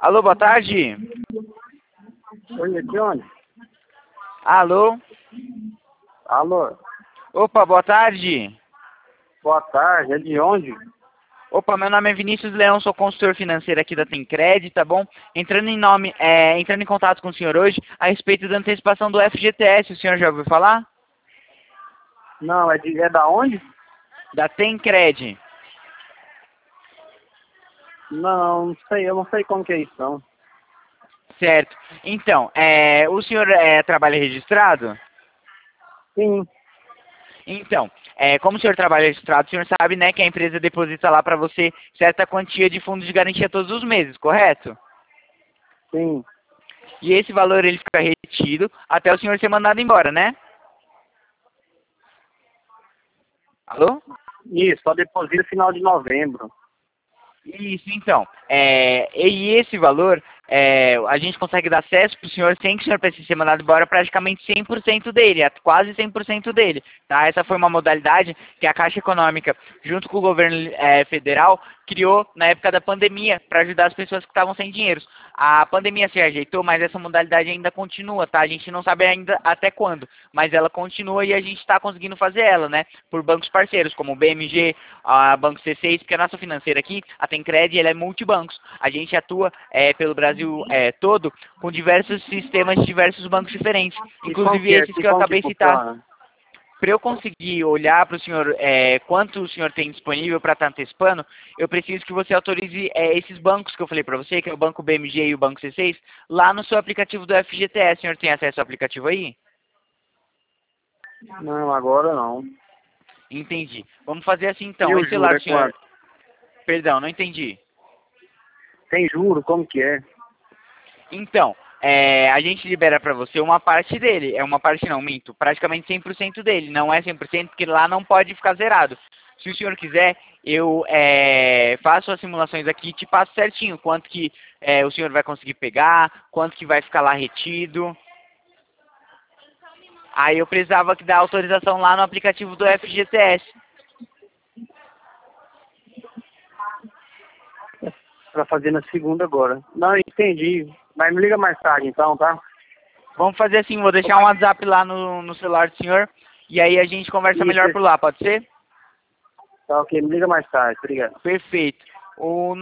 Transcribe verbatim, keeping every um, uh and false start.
Alô, boa tarde. Oi, é de onde? Alô? Alô, Opa, boa tarde. boa tarde, é de onde? Opa, meu nome é Vinícius Leão, sou consultor financeiro aqui da Tencred, tá bom? Entrando em nome, é, entrando em contato com o senhor hoje a respeito da antecipação do F G T S, o senhor já ouviu falar? Não, é de é da onde? Da Tencred. Não, não sei, eu não sei como que é isso, não. Certo. Então, é, o senhor é, trabalha registrado? Sim, Então, é, como o senhor trabalha registrado, o senhor sabe, né, que a empresa deposita lá para você certa quantia de fundo de garantia todos os meses, correto? sim. E esse valor ele fica retido até o senhor ser mandado embora, né? Alô? Isso, só deposita final de novembro. Isso, então. É, e esse valor, é, a gente consegue dar acesso para o senhor sem que o senhor precise ser mandado embora praticamente cem por cento dele, at- quase cem por cento dele. Tá? Essa foi uma modalidade que a Caixa Econômica, junto com o governo é, federal, criou na época da pandemia para ajudar as pessoas que estavam sem dinheiro. A pandemia se ajeitou, mas essa modalidade ainda continua, tá? A gente não sabe ainda até quando, mas ela continua e a gente está conseguindo fazer ela, né? Por bancos parceiros, como o B M G, a Banco C seis, porque a nossa financeira aqui, a Tencred, ela é multibancos. A gente atua é, pelo Brasil é, todo com diversos sistemas de diversos bancos diferentes, E como inclusive que é? esses E que eu como que acabei de citar. funciona? Para eu conseguir olhar para o senhor é, quanto o senhor tem disponível para estar antecipando, eu preciso que você autorize é, esses bancos que eu falei para você, que é o Banco B M G e o Banco C seis, lá no seu aplicativo do F G T S. O senhor tem acesso ao aplicativo aí? Não, agora não. Entendi. Vamos fazer assim então. E o Esse juro celular é do senhor... quanto? Perdão, não entendi. Tem juro, como que é? Então, é, a gente libera para você uma parte dele. É uma parte não, minto. Praticamente cem por cento dele. Não é cem por cento porque lá não pode ficar zerado. Se o senhor quiser, eu é, faço as simulações aqui e te passo certinho. Quanto que é, o senhor vai conseguir pegar, quanto que vai ficar lá retido. Aí eu precisava que dar autorização lá no aplicativo do F G T S. Pra fazer na segunda agora. Não, entendi. Mas me liga mais tarde então, tá? Vamos fazer assim, vou deixar um WhatsApp lá no, no celular do senhor. E aí a gente conversa Isso, melhor por lá, pode ser? tá ok, me liga mais tarde, obrigado. Perfeito. O